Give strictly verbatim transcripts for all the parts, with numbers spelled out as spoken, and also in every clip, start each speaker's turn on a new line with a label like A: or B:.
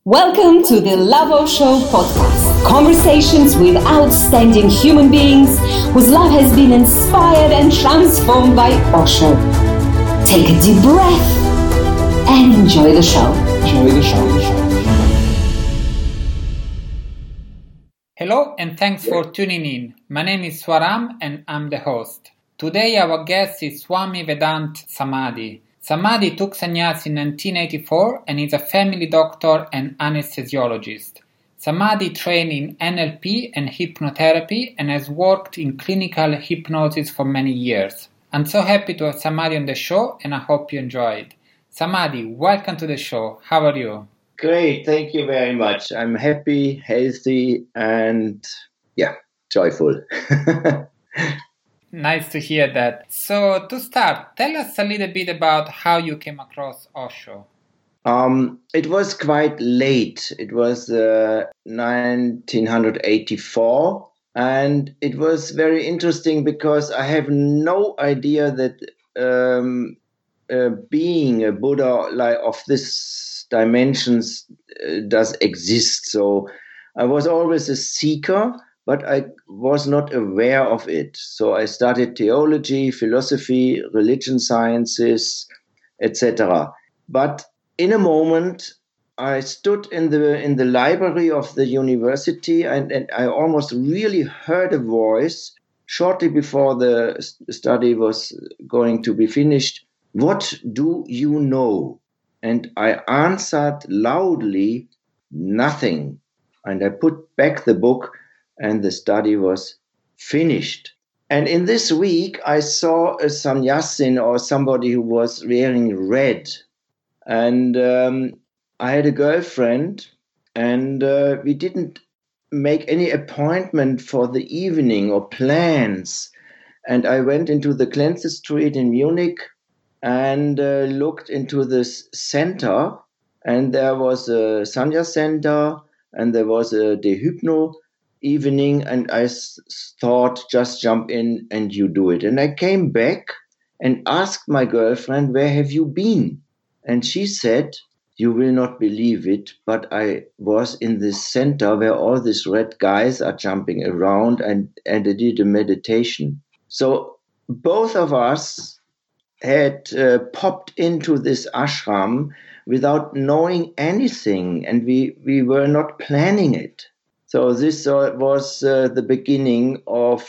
A: Welcome to the Love Osho podcast. Conversations with outstanding human beings whose love has been inspired and transformed by Osho. Take a deep breath and enjoy the show. Enjoy the show. The show.
B: Hello and thanks for tuning in. My name is Swaram and I'm the host. Today our guest is Swami Vedant Samadhi. Samadhi took sannyas in nineteen eighty-four and is a family doctor and anesthesiologist. Samadhi trained in N L P and hypnotherapy and has worked in clinical hypnosis for many years. I'm so happy to have Samadhi on the show and I hope you enjoyed. Samadhi, welcome to the show. How are you?
C: Great, thank you very much. I'm happy, healthy, and yeah, joyful.
B: Nice to hear that. So to start, tell us a little bit about how you came across Osho.
C: Um, it was quite late. It was uh, nineteen eighty-four, and it was very interesting because I have no idea that um, uh, being a Buddha like of this dimensions uh, does exist. So I was always a seeker, but I was not aware of it. So I studied theology, philosophy, religion sciences, et cetera. But in a moment, I stood in the in the library of the university, and, and I almost really heard a voice shortly before the study was going to be finished. What do you know? And I answered loudly, nothing. And I put back the book, and the study was finished. And in this week, I saw a sannyasin or somebody who was wearing red. And um, I had a girlfriend, and uh, we didn't make any appointment for the evening or plans. And I went into the Klenze Street in Munich and uh, looked into this center. And there was a sannyas center, and there was a de hypno evening, and I s- thought, just jump in and you do it. And I came back and asked my girlfriend, where have you been? And she said, you will not believe it, but I was in this center where all these red guys are jumping around, and, and I did a meditation. So both of us had uh, popped into this ashram without knowing anything, and we, we were not planning it. So this uh, was uh, the beginning of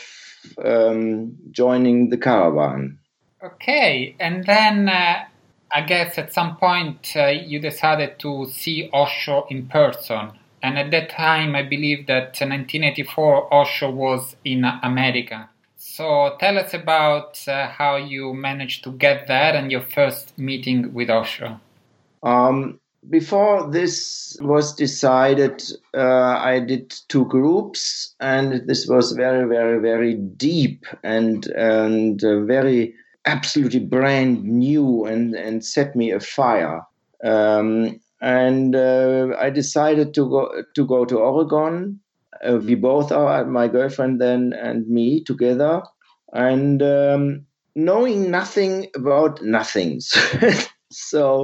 C: um, joining the caravan.
B: Okay, and then uh, I guess at some point uh, you decided to see Osho in person. And at that time, I believe that in nineteen eighty-four, Osho was in America. So tell us about uh, how you managed to get there and your first meeting with Osho.
C: Um, Before this was decided, uh, I did two groups, and this was very, very, very deep and and uh, very absolutely brand new, and, and set me afire. Um, and uh, I decided to go to go to Oregon. Uh, we both are, my girlfriend then and me, together, and um, knowing nothing about nothings. So.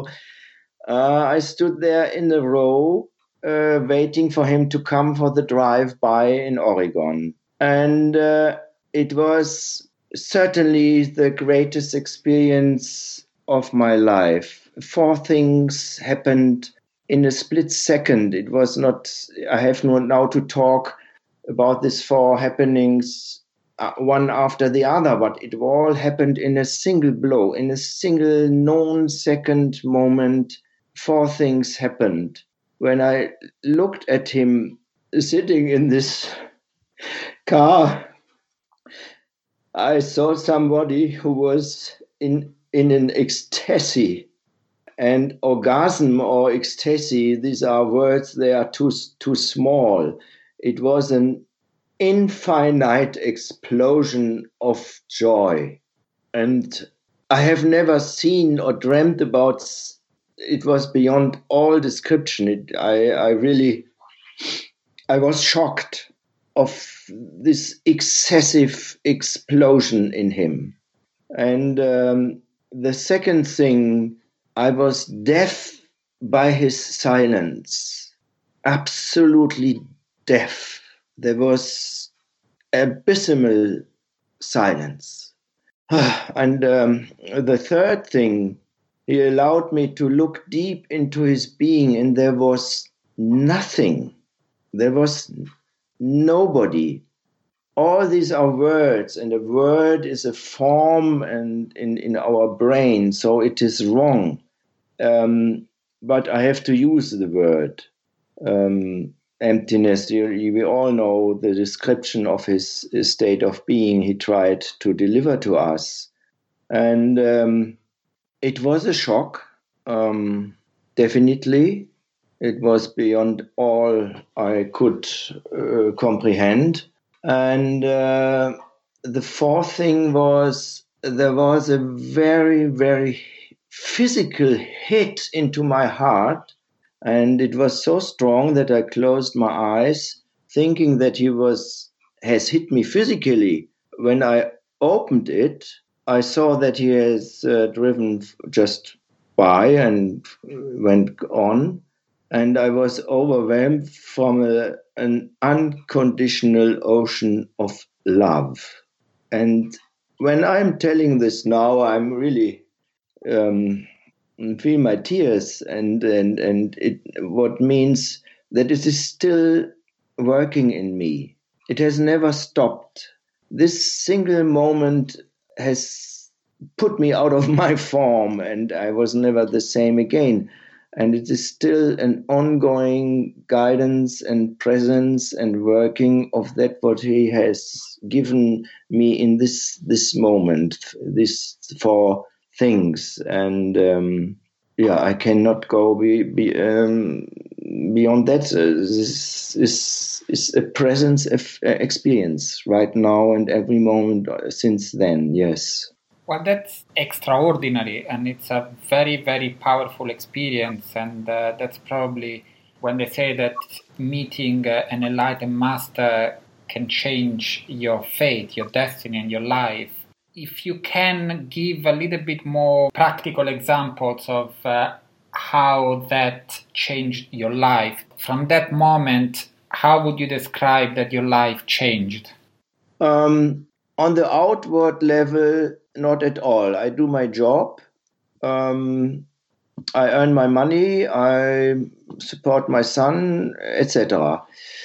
C: Uh, I stood there in a row, uh, waiting for him to come for the drive-by in Oregon. And uh, it was certainly the greatest experience of my life. Four things happened in a split second. It was not, I have no, now to talk about these four happenings uh, one after the other, but it all happened in a single blow, in a single non-second moment. Four things happened. When I looked at him sitting in this car, I saw somebody who was in, in an ecstasy. And orgasm or ecstasy, these are words, they are too, too small. It was an infinite explosion of joy. And I have never seen or dreamt about. It was beyond all description. It, I, I really, I was shocked of this excessive explosion in him. And um, the second thing, I was deaf by his silence. absolutely deaf. There was abysmal silence. And um, the third thing, he allowed me to look deep into his being, and there was nothing. There was nobody. All these are words, and a word is a form and in, in our brain, so it is wrong. Um, but I have to use the word. Um, emptiness, you, you, we all know the description of his, his state of being he tried to deliver to us. And um, it was a shock, um, definitely. It was beyond all I could uh, comprehend. And uh, the fourth thing was, there was a very, very physical hit into my heart. And it was so strong that I closed my eyes, thinking that he was has hit me physically. When I opened it, I saw that he has uh, driven just by and went on. And I was overwhelmed from a, an unconditional ocean of love. And when I'm telling this now, I'm really um, feel my tears, and and and it what means that it is still working in me. It has never stopped. This single moment has put me out of my form, and I was never the same again. And it is still an ongoing guidance and presence and working of that what he has given me in this this moment, this four things. And um, yeah, I cannot go be, be, um, beyond that. Uh, this is is a presence of uh, experience right now and every moment since then. Yes.
B: Well, that's extraordinary, and it's a very, very powerful experience. And uh, that's probably when they say that meeting uh, an enlightened master can change your fate, your destiny, and your life. If you can give a little bit more practical examples of uh, how that changed your life. From that moment, how would you describe that your life changed?
C: Um, on the outward level, not at all. I do my job. Um, I earn my money. I support my son, et cetera.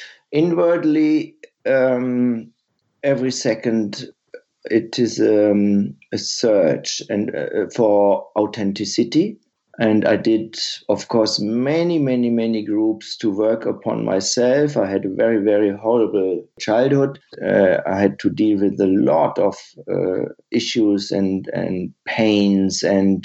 C: Inwardly, um, every second, it is um, a search and uh, for authenticity. And I did, of course, many, many, many groups to work upon myself. I had a very, very horrible childhood. Uh, I had to deal with a lot of uh, issues and, and pains. And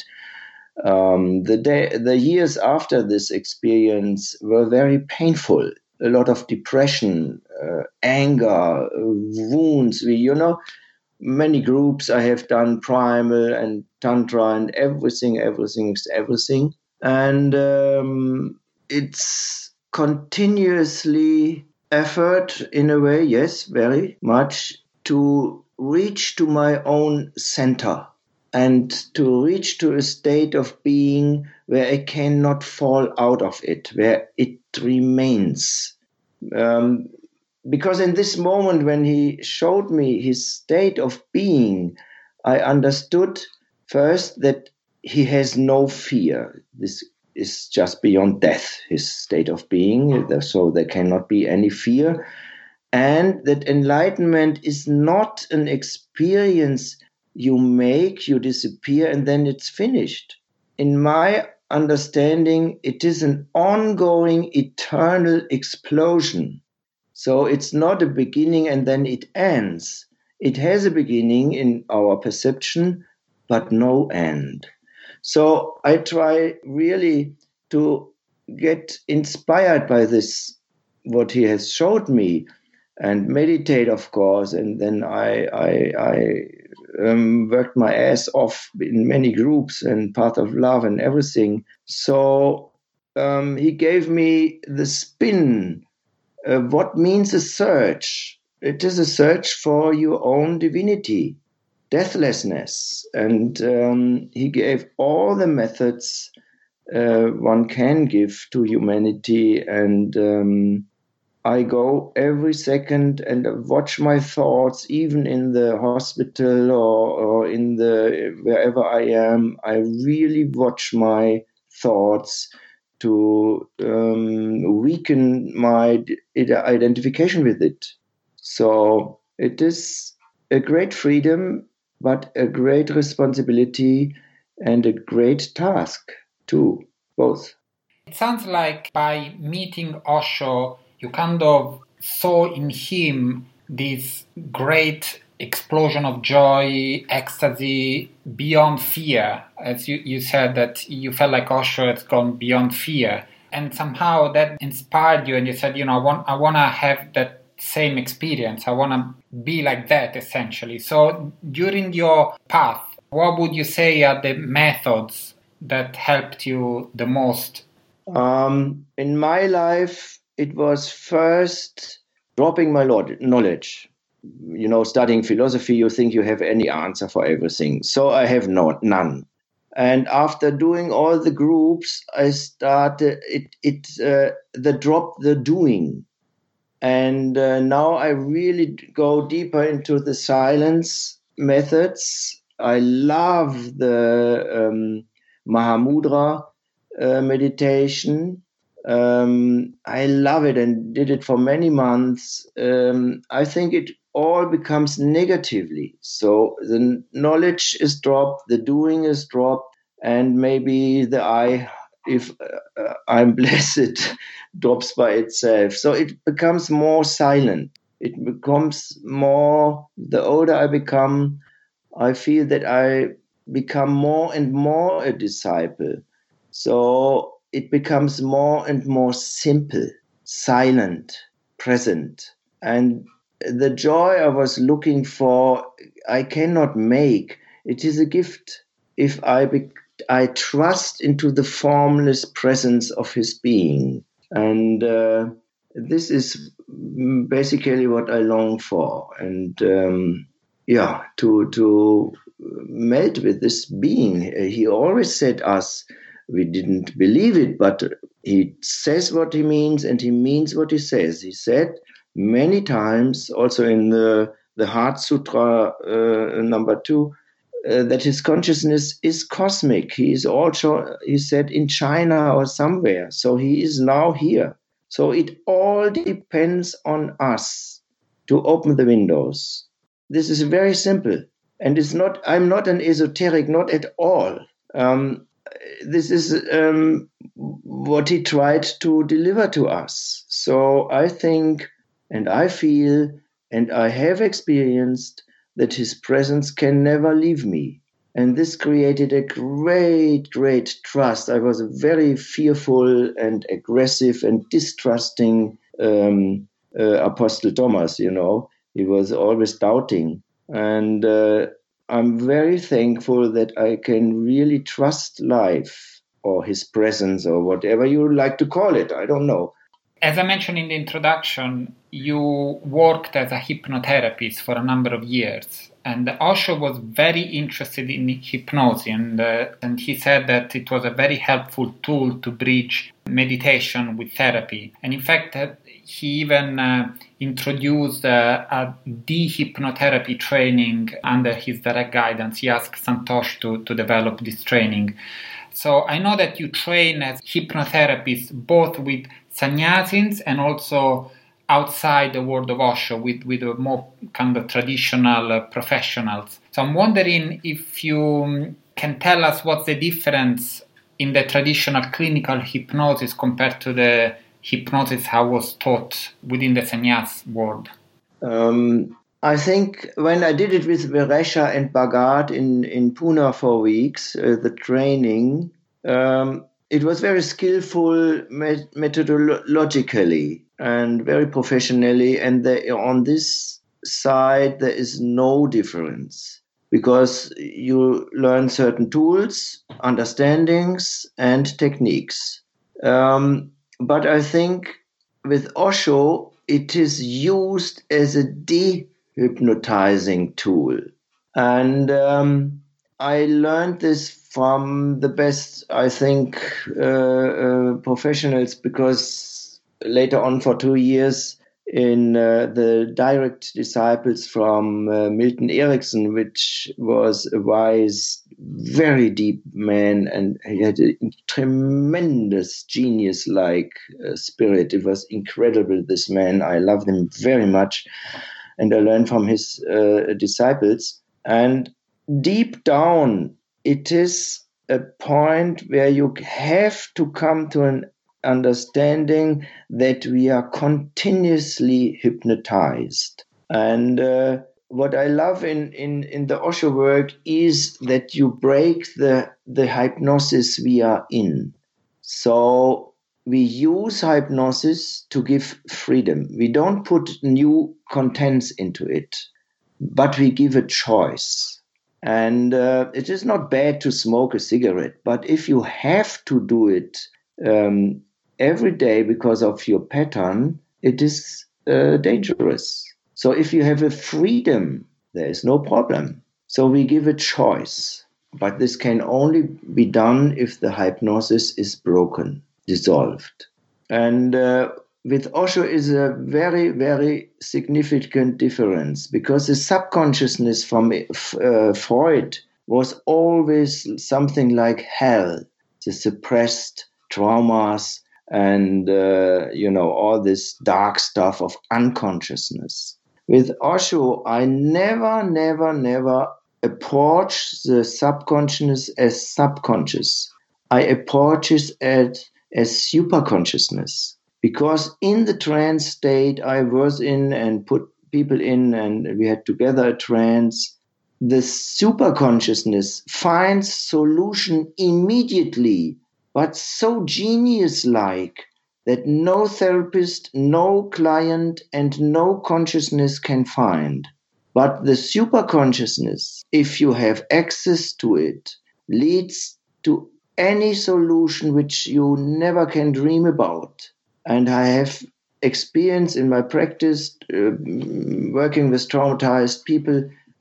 C: um, the day, the years after this experience were very painful. A lot of depression, uh, anger, wounds. We, you know, many groups I have done, primal and tantra and everything, everything, everything. And um, it's continuously effort in a way, yes, very much, to reach to my own center and to reach to a state of being where I cannot fall out of it, where it remains. Um, Because in this moment when he showed me his state of being, I understood first that he has no fear. This is just beyond death, his state of being, so there cannot be any fear. And that enlightenment is not an experience you make, you disappear, and then it's finished. In my understanding, it is an ongoing, eternal explosion. So it's not a beginning and then it ends. It has a beginning in our perception, but no end. So I try really to get inspired by this, what he has showed me, and meditate, of course. And then I, I, I um, worked my ass off in many groups and Path of Love and everything. So um, he gave me the spin. Uh, what means a search? It is a search for your own divinity, deathlessness. And um, he gave all the methods uh, one can give to humanity. And um, I go every second and watch my thoughts, even in the hospital or, or in the wherever I am. I really watch my thoughts to um, weaken my identification with it. So it is a great freedom, but a great responsibility and a great task too, both.
B: It sounds like by meeting Osho, you kind of saw in him this great explosion of joy, ecstasy, beyond fear. As you, you said that you felt like Osho has gone beyond fear. And somehow that inspired you and you said, you know, I want, I want to have that same experience. I want to be like that, essentially. So during your path, what would you say are the methods that helped you the most?
C: Um, in my life, it was first dropping my knowledge. You know, studying philosophy, you think you have any answer for everything. So I have no, none. And after doing all the groups, I started it. It uh, the drop the doing, and uh, now I really go deeper into the silence methods. I love the um, Mahamudra uh, meditation. Um, I love it and did it for many months. Um, I think it all becomes negatively. So the knowledge is dropped, the doing is dropped, and maybe the I, if uh, I'm blessed, drops by itself. So it becomes more silent. It becomes more, the older I become, I feel that I become more and more a disciple. So it becomes more and more simple, silent, present. And the joy I was looking for, I cannot make. It is a gift if I be, I trust into the formless presence of his being. And uh, this is basically what I long for. And um, yeah, to to melt with this being. He always said us, we didn't believe it, but he says what he means and he means what he says. He said many times, also in the, the Heart Sutra uh, number two, uh, that his consciousness is cosmic. He is also, he said, in China or somewhere. So he is now here. So it all depends on us to open the windows. This is very simple. And it's not, I'm not an esoteric, not at all. Um, this is um, what he tried to deliver to us. So I think, and I feel, and I have experienced that his presence can never leave me. And this created a great, great trust. I was very fearful and aggressive and distrusting um, uh, Apostle Thomas, you know. He was always doubting. And uh, I'm very thankful that I can really trust life or his presence or whatever you like to call it. I don't know.
B: As I mentioned in the introduction, you worked as a hypnotherapist for a number of years. And Osho was very interested in hypnosis. And, uh, and he said that it was a very helpful tool to bridge meditation with therapy. And in fact, uh, he even uh, introduced uh, a de-hypnotherapy training under his direct guidance. He asked Santosh to, to develop this training. So I know that you train as hypnotherapists both with sannyasins and also outside the world of Osho with, with a more kind of traditional uh, professionals. So I'm wondering if you can tell us what's the difference in the traditional clinical hypnosis compared to the hypnosis how was taught within the sannyas world.
C: Um, I think when I did it with Veresha and Bhagat in, in Pune for weeks, uh, the training, um, it was very skillful met- methodologically and very professionally. And the, on this side, there is no difference because you learn certain tools, understandings, and techniques. Um, but I think with Osho, it is used as a dehypnotizing tool. And um, I learned this from the best, I think, uh, uh, professionals, because later on for two years in uh, the direct disciples from uh, Milton Erickson, which was a wise, very deep man, and he had a tremendous genius-like uh, spirit. It was incredible, this man. I loved him very much, and I learned from his uh, disciples. And deep down, it is a point where you have to come to an understanding that we are continuously hypnotized. And uh, what I love in, in, in the Osho work is that you break the, the hypnosis we are in. So we use hypnosis to give freedom. We don't put new contents into it, but we give a choice. And uh, it is not bad to smoke a cigarette, but if you have to do it um, every day because of your pattern, it is uh, dangerous. So if you have a freedom, there is no problem. So we give a choice, but this can only be done if the hypnosis is broken, dissolved. And uh, with Osho is a very, very significant difference, because the subconsciousness from uh, Freud was always something like hell, the suppressed traumas and, uh, you know, all this dark stuff of unconsciousness. With Osho, I never, never, never approach the subconsciousness as subconscious. I approach it as, as superconsciousness. Because in the trance state I was in and put people in, and we had together a trance, the superconsciousness finds solution immediately, but so genius-like that no therapist, no client, and no consciousness can find. But the superconsciousness, if you have access to it, leads to any solution which you never can dream about. And I have experience in my practice uh, working with traumatized people,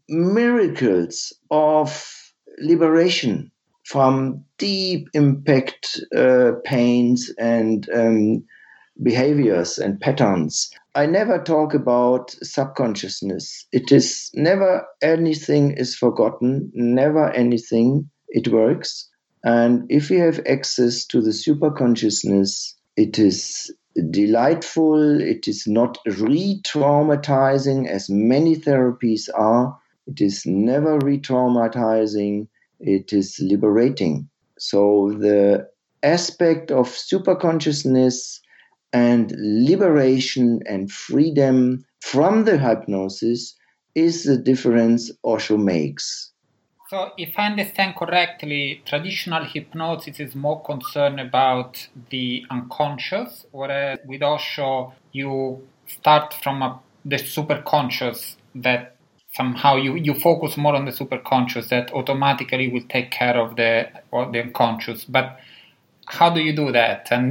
C: miracles of liberation from deep impact uh, pains and um, behaviors and patterns. I never talk about subconsciousness. It is never anything is forgotten, never anything. It works. And if you have access to the superconsciousness, it is delightful. It is not re-traumatizing as many therapies are. It is never re-traumatizing. It is liberating. So the aspect of superconsciousness and liberation and freedom from the hypnosis is the difference Osho makes.
B: So if I understand correctly, traditional hypnosis is more concerned about the unconscious, whereas with Osho, you start from a, the superconscious, that somehow you, you focus more on the superconscious that automatically will take care of the, of the unconscious. But how do you do that? And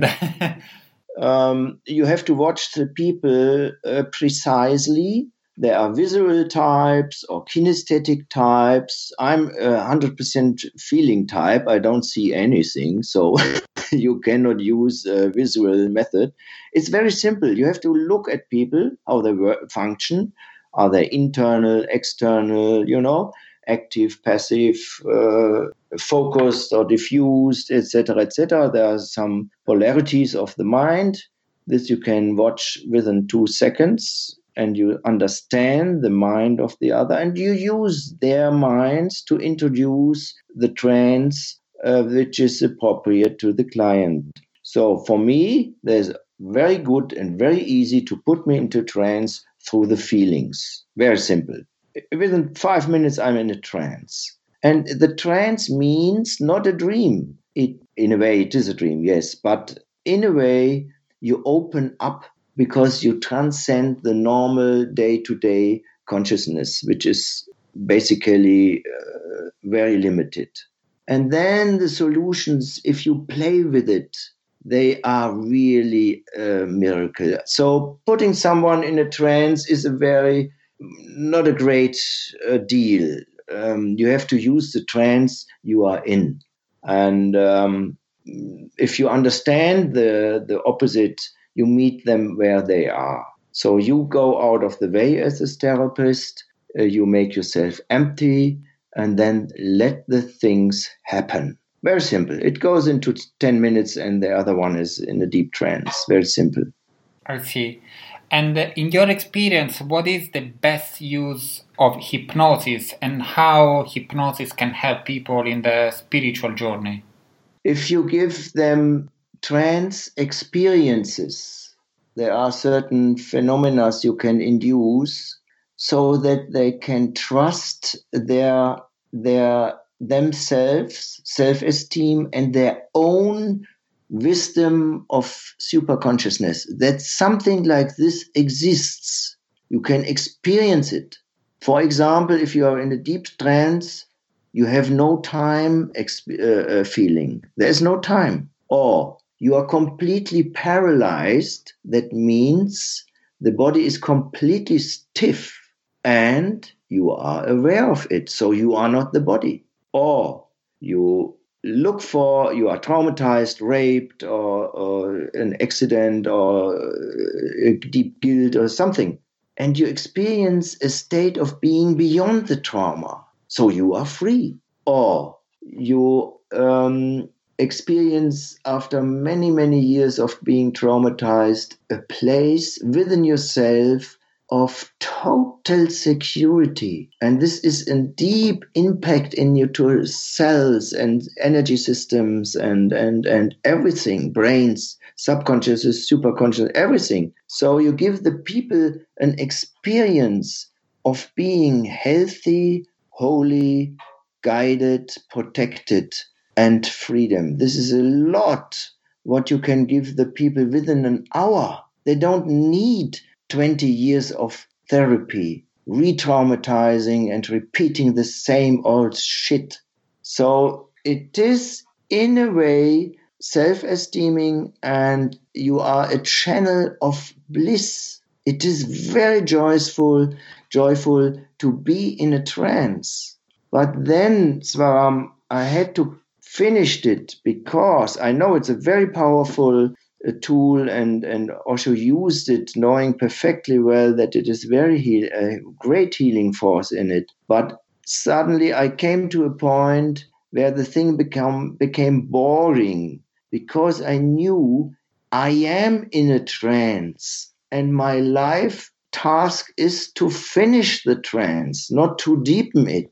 C: um, you have to watch the people uh, precisely. There are visual types or kinesthetic types. I'm a one hundred percent feeling type. I don't see anything, so you cannot use a visual method. It's very simple. You have to look at people, how they work, function. Are they internal, external, you know, active, passive, uh, focused or diffused, et cetera, et cetera. There are some polarities of the mind. This you can watch within two seconds. And you understand the mind of the other, and you use their minds to introduce the trance uh, which is appropriate to the client. So for me, there's very good and very easy to put me into trance through the feelings. Very simple. Within five minutes, I'm in a trance. And the trance means not a dream. It, in a way, it is a dream, yes, but in a way, you open up because you transcend the normal day-to-day consciousness, which is basically uh, very limited. And then the solutions, if you play with it, they are really a miracle. So putting someone in a trance is a very, not a great uh, deal. um, you have to use the trance you are in. And um, if you understand the, the opposite, you meet them where they are. So you go out of the way as a therapist, uh, you make yourself empty, and then let the things happen. Very simple. It goes into ten minutes and the other one is in a deep trance. Very simple.
B: I see. And in your experience, what is the best use of hypnosis and how hypnosis can help people in the spiritual journey?
C: If you give them trance experiences, there are certain phenomena you can induce so that they can trust their, their themselves, self-esteem, and their own wisdom of superconsciousness, that something like this exists. You can experience it. For example, if you are in a deep trance, you have no time exp- uh, uh, feeling. There is no time. Or you are completely paralyzed. That means the body is completely stiff and you are aware of it. So you are not the body. Or you look for, you are traumatized, raped, or, or an accident, or a deep guilt, or something. And you experience a state of being beyond the trauma. So you are free. Or you um, experience, after many, many years of being traumatized, a place within yourself of total security. And this is a deep impact in your cells and energy systems and, and, and everything, brains, subconscious, superconscious, everything. So you give the people an experience of being healthy, holy, guided, protected, and freedom. This is a lot what you can give the people within an hour. They don't need twenty years of therapy, re-traumatizing and repeating the same old shit. So it is, in a way, self-esteeming, and you are a channel of bliss. It is very joyful, joyful to be in a trance. But then, Swaram, I had to finish it because I know it's a very powerful a tool, and, and Osho used it knowing perfectly well that it is very heal, a great healing force in it. But suddenly I came to a point where the thing become, became boring because I knew I am in a trance and my life task is to finish the trance, not to deepen it.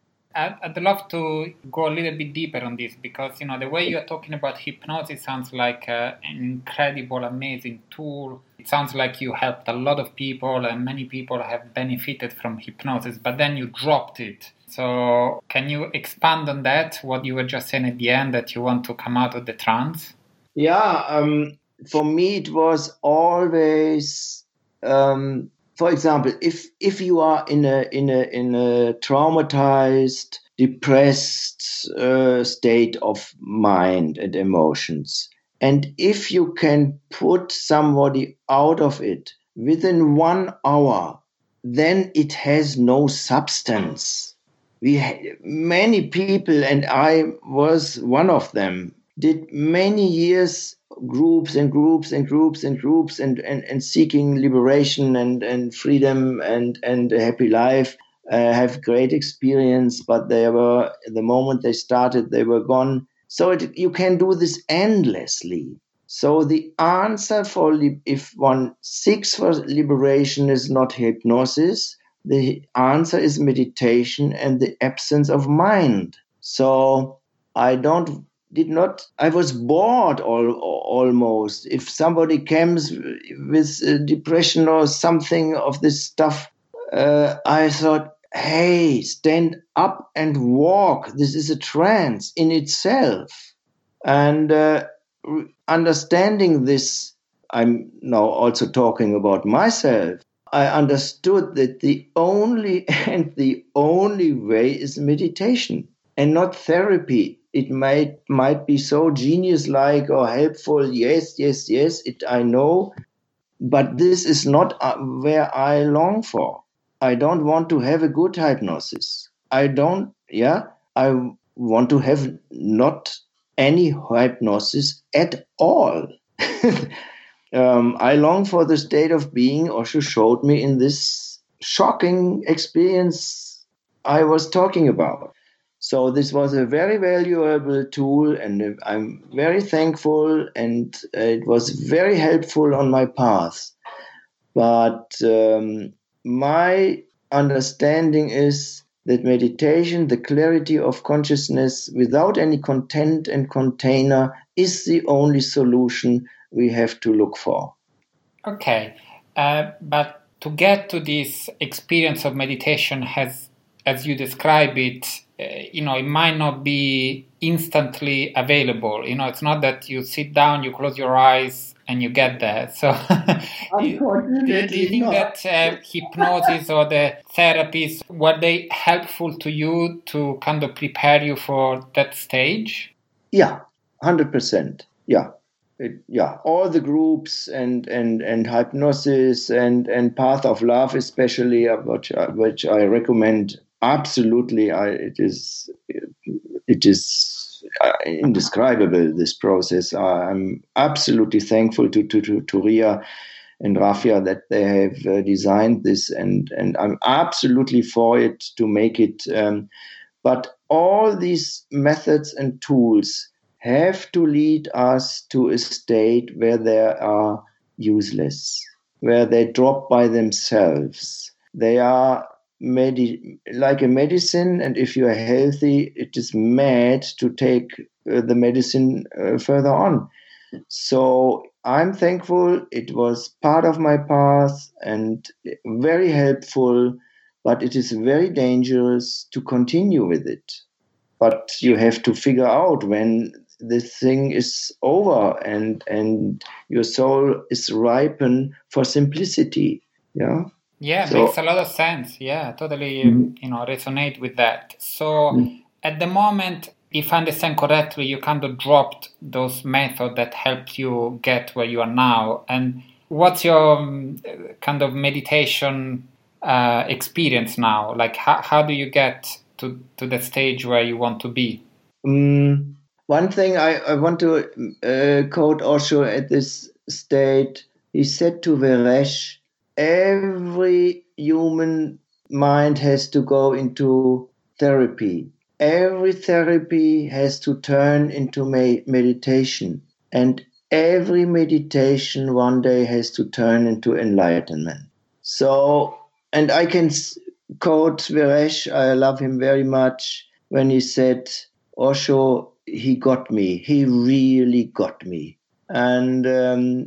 B: I'd love to go a little bit deeper on this because, you know, the way you're talking about hypnosis sounds like uh, an incredible, amazing tool. It sounds like you helped a lot of people and many people have benefited from hypnosis, but then you dropped it. So can you expand on that, what you were just saying at the end, that you want to come out of the trance?
C: Yeah, um, for me it was always... Um, For example, if if you are in a in a in a traumatized, depressed uh, state of mind and emotions, and if you can put somebody out of it within one hour, then it has no substance. We ha- many people, and I was one of them, did many years groups and groups and groups and groups and, and, and seeking liberation and, and freedom and, and a happy life, uh, have great experience, but they were, the moment they started, they were gone. So it, you can do this endlessly. So the answer for, if one seeks for liberation is not hypnosis, the answer is meditation and the absence of mind. So I don't did not, I was bored all, almost. If somebody comes with depression or something of this stuff, uh, I thought, hey, stand up and walk. This is a trance in itself. And uh, understanding this, I'm now also talking about myself. I understood that the only and the only way is meditation and not therapy. It might might be so genius-like or helpful. Yes, yes, yes, it I know. But this is not uh, where I long for. I don't want to have a good hypnosis. I don't, yeah, I want to have not any hypnosis at all. um, I long for the state of being Osho showed me in this shocking experience I was talking about. So this was a very valuable tool, and I'm very thankful, and it was very helpful on my path. But um, my understanding is that meditation, the clarity of consciousness without any content and container, is the only solution we have to look for.
B: Okay, uh, but to get to this experience of meditation, has, as you describe it, uh, you know, it might not be instantly available. You know, it's not that you sit down, you close your eyes, and you get there. So,
C: Unfortunately,
B: do you think
C: not.
B: that uh, hypnosis or the therapies, were they helpful to you to kind of prepare you for that stage?
C: Yeah, one hundred percent. Yeah. It, yeah, all the groups and, and, and hypnosis and, and Path of Love, especially, which I, which I recommend absolutely. I, it is it is indescribable, this process. I'm absolutely thankful to to, to, to Ria and Rafia that they have uh, designed this, and, and I'm absolutely for it to make it. Um, but all these methods and tools have to lead us to a state where they are useless, where they drop by themselves. They are medi- like a medicine, and if you are healthy, it is mad to take uh, the medicine uh, further on. So I'm thankful. It was part of my path and very helpful, but it is very dangerous to continue with it. But you have to figure out when this thing is over and and your soul is ripened for simplicity. Yeah.
B: Yeah,
C: So,
B: makes a lot of sense. Yeah, totally,
C: Mhm.
B: you know, resonate with that. So
C: Mhm.
B: at the moment, if I understand correctly, you kind of dropped those methods that helped you get where you are now. And what's your um, kind of meditation uh, experience now? Like, how, how do you get to, to the stage where you want to be?
C: Um, one thing I, I want to uh, quote Osho at this state. He said to Veresh, every human mind has to go into therapy. Every therapy has to turn into me- meditation. And every meditation one day has to turn into enlightenment. So, and I can quote Veresh, I love him very much, when he said, Osho, he got me. He really got me. And um,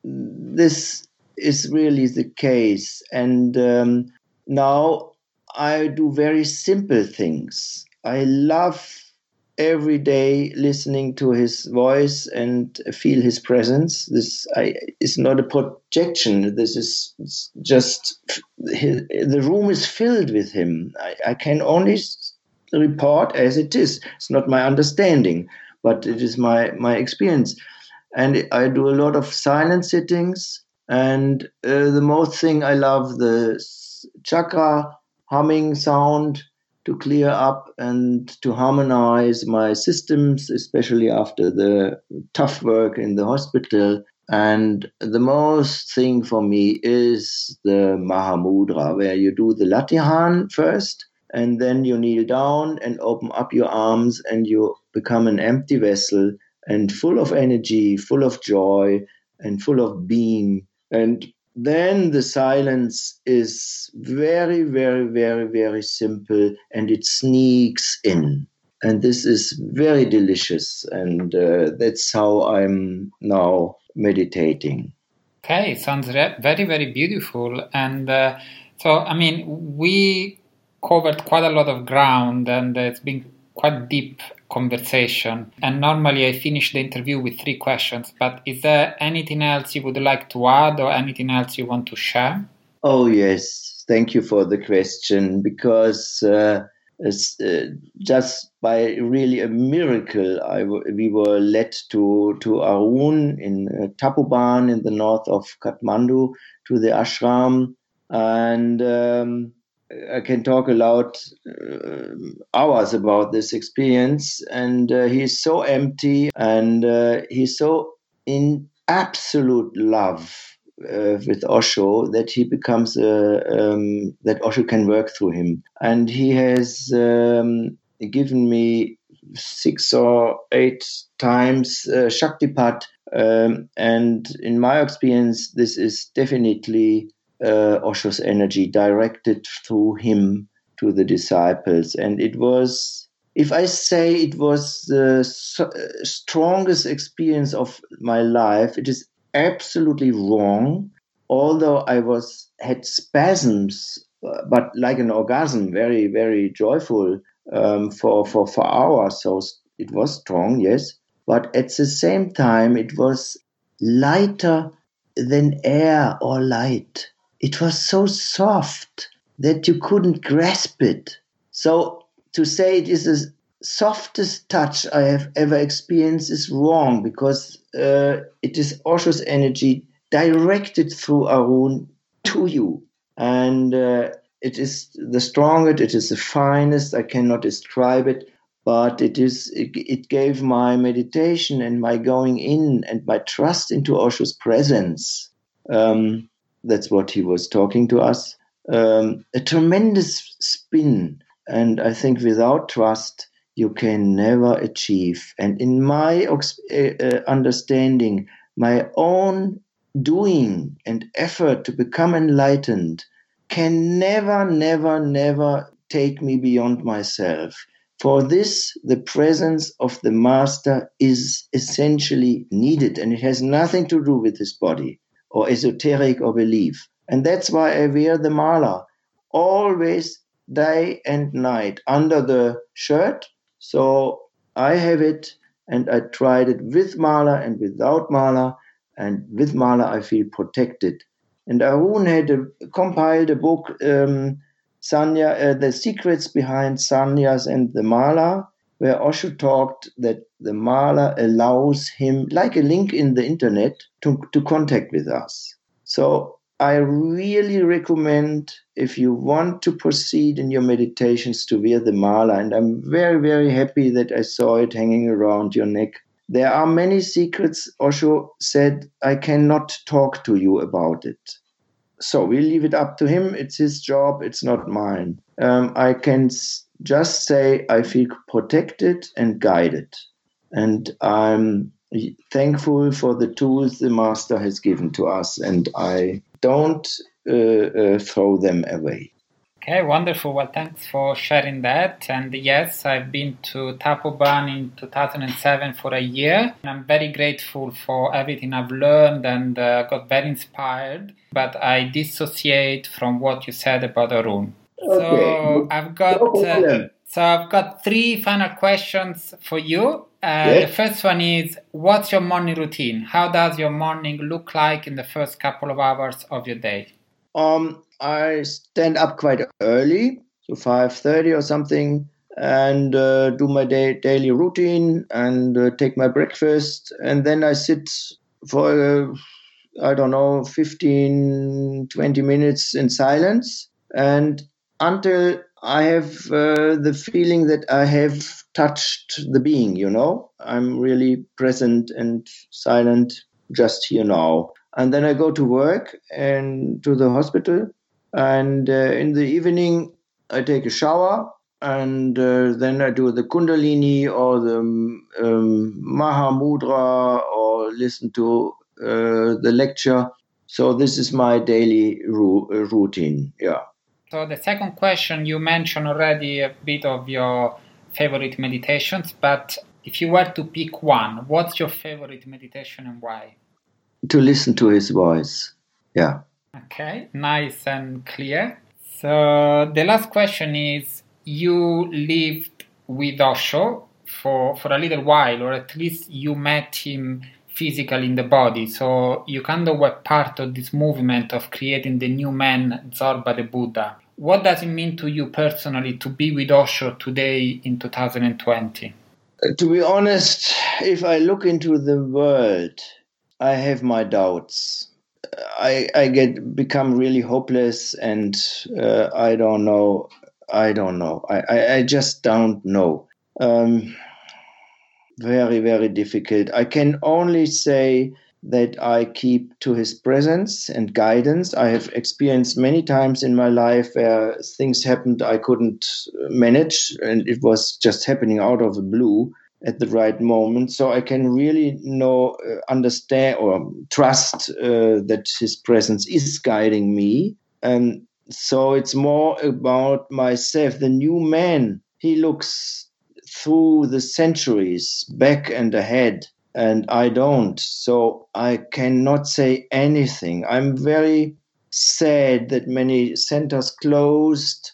C: this is really the case. And um, now I do very simple things. I love every day listening to his voice and feel his presence. This I, is not a projection. This is just, his, the room is filled with him. I, I can only report as it is. It's not my understanding, but it is my, my experience. And I do a lot of silent sittings. And uh, the most thing I love, the chakra humming sound, to clear up and to harmonize my systems, especially after the tough work in the hospital. And the most thing for me is the Mahamudra, where you do the Latihan first, and then you kneel down and open up your arms, and you become an empty vessel and full of energy, full of joy, and full of being. And then the silence is very, very, very, very simple, and it sneaks in. And this is very delicious. And uh, that's how I'm now meditating.
B: Okay, sounds re- very, very beautiful. And uh, so, I mean, we covered quite a lot of ground, and uh, it's been quite deep conversation. And normally I finish the interview with three questions, but is there anything else you would like to add or anything else you want to share?
C: Oh, yes. Thank you for the question, because uh, it's, uh, just by really a miracle, I w- we were led to, to Arun in uh, Tapoban in the north of Kathmandu, to the ashram. And um, I can talk a lot, uh, hours about this experience. And uh, he's so empty, and uh, he's so in absolute love uh, with Osho that he becomes a, um, that Osho can work through him. And he has um, given me six or eight times uh, Shaktipat. Um, and in my experience, this is definitely uh, Osho's energy directed through him to the disciples. And it was, if I say it was the so, uh, strongest experience of my life, it is absolutely wrong. Although I was had spasms, uh, but like an orgasm, very, very joyful um, for, for, for hours. So it was strong, yes. But at the same time, it was lighter than air or light. It was so soft that you couldn't grasp it. So to say it is the softest touch I have ever experienced is wrong, because uh, it is Osho's energy directed through Arun to you. And uh, it is the strongest, it is the finest, I cannot describe it. But it is it, it gave my meditation and my going in and my trust into Osho's presence. Um, that's what he was talking to us. Um, a tremendous spin. And I think without trust, you can never achieve. And in my uh, understanding, my own doing and effort to become enlightened can never, never, never take me beyond myself. For this, the presence of the master is essentially needed, and it has nothing to do with his body or esoteric or belief. And that's why I wear the mala always, day and night, under the shirt. So I have it, and I tried it with mala and without mala, and with mala I feel protected. And Arun had a, compiled a book, um, Sanya, uh, the secrets behind sannyas and the mala, where Osho talked that the mala allows him, like a link in the internet, to, to contact with us. So I really recommend, if you want to proceed in your meditations, to wear the mala. And I'm very, very happy that I saw it hanging around your neck. There are many secrets. Osho said, I cannot talk to you about it. So we leave it up to him. It's his job. It's not mine. Um, I can s- just say I feel protected and guided. And I'm thankful for the tools the master has given to us. And I don't uh, uh, throw them away.
B: Okay, wonderful. Well, thanks for sharing that. And yes, I've been to Tapoban in two thousand seven for a year. And I'm very grateful for everything I've learned and uh, got very inspired. But I dissociate from what you said about Arun.
C: Okay.
B: So I've got uh, so I've got three final questions for you. Uh,
C: Yes.
B: The first one is, what's your morning routine? How does your morning look like in the first couple of hours of your day?
C: Um, I stand up quite early, so five thirty or something, and uh, do my day, daily routine and uh, take my breakfast. And then I sit for, uh, I don't know, fifteen, twenty minutes in silence. And until I have uh, the feeling that I have touched the being, you know, I'm really present and silent just here now. And then I go to work and to the hospital. And uh, in the evening, I take a shower. And uh, then I do the Kundalini or the um, Mahamudra or listen to uh, the lecture. So this is my daily ru- uh, routine. Yeah.
B: So the second question, you mentioned already a bit of your favorite meditations, but if you were to pick one, what's your favorite meditation and why?
C: To listen to his voice. Yeah.
B: Okay, nice and clear. So the last question is, you lived with Osho for, for a little while, or at least you met him physically in the body. So you kind of were part of this movement of creating the new man, Zorba the Buddha. What does it mean to you personally to be with Osho today in two thousand twenty?
C: Uh, to be honest, if I look into the world, I have my doubts. I, I get become really hopeless, and uh, I don't know. I don't know. I, I, I just don't know. Um, very, very difficult. I can only say that I keep to his presence and guidance. I have experienced many times in my life where things happened I couldn't manage, and it was just happening out of the blue at the right moment. So I can really know, uh, understand or trust uh, that his presence is guiding me. And so it's more about myself. The new man, he looks through the centuries, back and ahead, and I don't. So I cannot say anything. I'm very sad that many centers closed.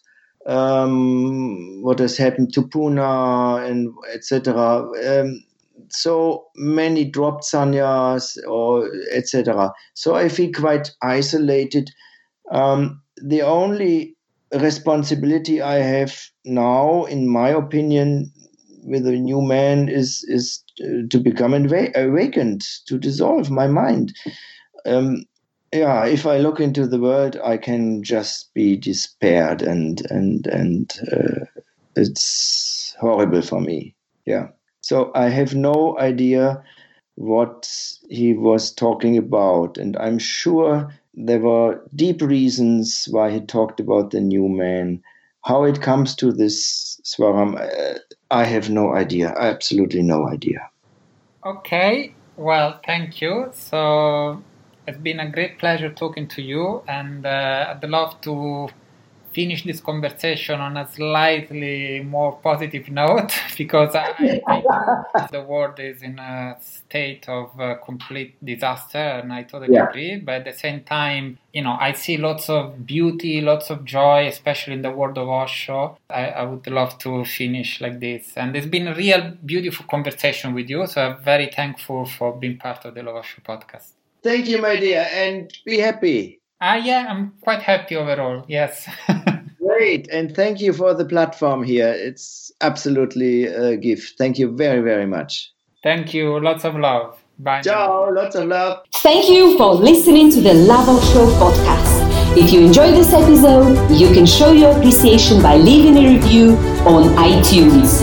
C: Um, what has happened to Pune and et cetera. Um, so many dropped sannyas or et cetera. So I feel quite isolated. Um, the only responsibility I have now, in my opinion, with a new man is is to become awakened, to dissolve my mind. Um, yeah, if I look into the world, I can just be despaired, and and and uh, it's horrible for me. Yeah, so I have no idea what he was talking about, and I'm sure there were deep reasons why he talked about the new man. How it comes to this, Swaram, uh, I have no idea. Absolutely no idea.
B: Okay, well, thank you. So it's been a great pleasure talking to you, and uh, I'd love to finish this conversation on a slightly more positive note, because I, I know the world is in a state of uh, complete disaster, and I totally yeah. agree. But at the same time, you know, I see lots of beauty, lots of joy, especially in the world of Osho. I, I would love to finish like this. And it's been a real beautiful conversation with you, so I'm very thankful for being part of the Love Osho podcast.
C: Thank you, my dear, and be happy.
B: Ah, yeah, I'm quite happy overall, yes.
C: Great, and thank you for the platform here. It's absolutely a gift. Thank you very, very much.
B: Thank you. Lots of love. Bye.
C: Ciao, lots of love.
A: Thank you for listening to the Love Osho podcast. If you enjoyed this episode, you can show your appreciation by leaving a review on iTunes.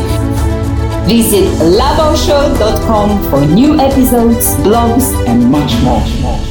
A: Visit love osho dot com for new episodes, blogs, and much more.